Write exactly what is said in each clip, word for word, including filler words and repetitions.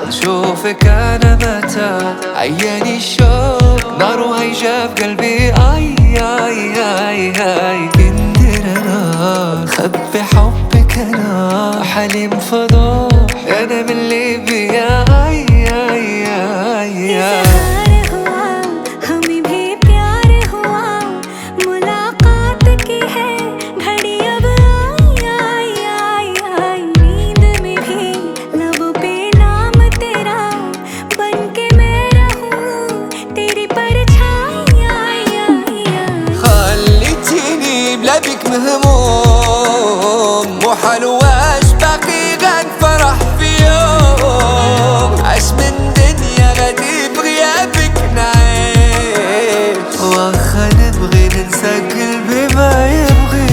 شوفك أنا متى عياني الشوق نار هيجا في قلبي أي أي أي أي كندر أنا خبي حبك أنا حليم فضوح أنا من ليبيا أي أي أي أي بك مهموم وحلواش باقي غن فرح في يوم عاش من دنيا غادي بغيابك نعيش واخا نبغي ننسى قلبي ما يبغي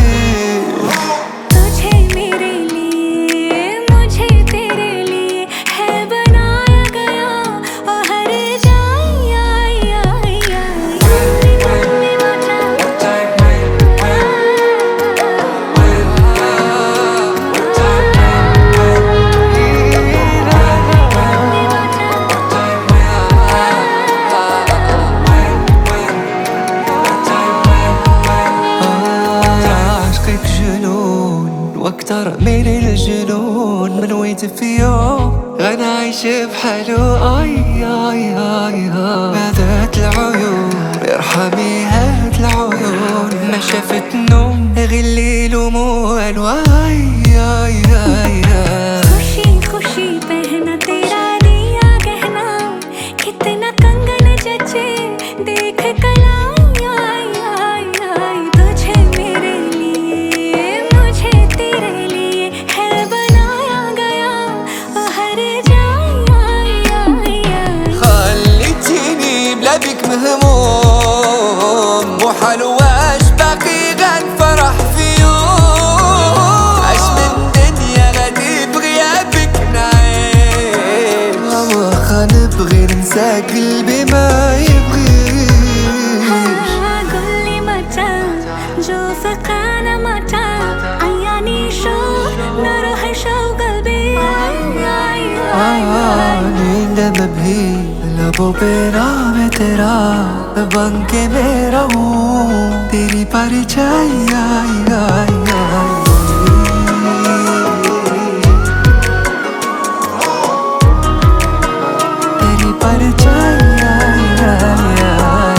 واكتر من الجنون من ويت في يوم غنى عايش بحالو اي اي اي هذات العيون ارحمي هات العيون ما شافت نوم غير الليل وموال واي اي اي खुशी खुशी पहना तेरा दिया गहना कितना कंगन जचे देख कलाई आई आई आई तुझे मेरे लिए मुझे तेरे लिए है बनाया गया हर जाई आई आई आई خليتيني بلا بك مهموم وحلواش باقي غن فرح في يوم عاش من دنيا غادي بغيابك نعيش واخا نبغي ننسى قلبي ما يبغيش قولي متى جوفك أنا متى عياني شوق نروح شوق قلبي नींद में भी लबों पे नाम है तेरा बन के मैं रहूं तेरी परछाई आई आई आई तेरी परछाई आई आई आई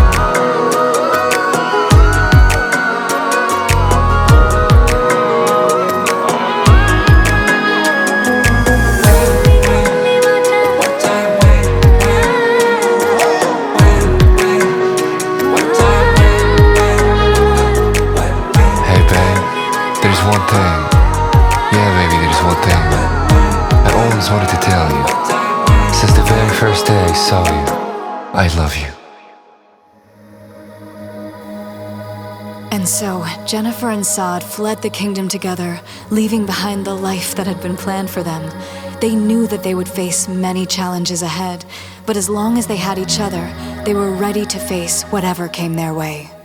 There's one thing, yeah baby, there's one thing I always wanted to tell you. Since the very first day I saw you, I love you. And so, Jennifer and Saad fled the kingdom together, leaving behind the life that had been planned for them. They knew that they would face many challenges ahead, but as long as they had each other, they were ready to face whatever came their way.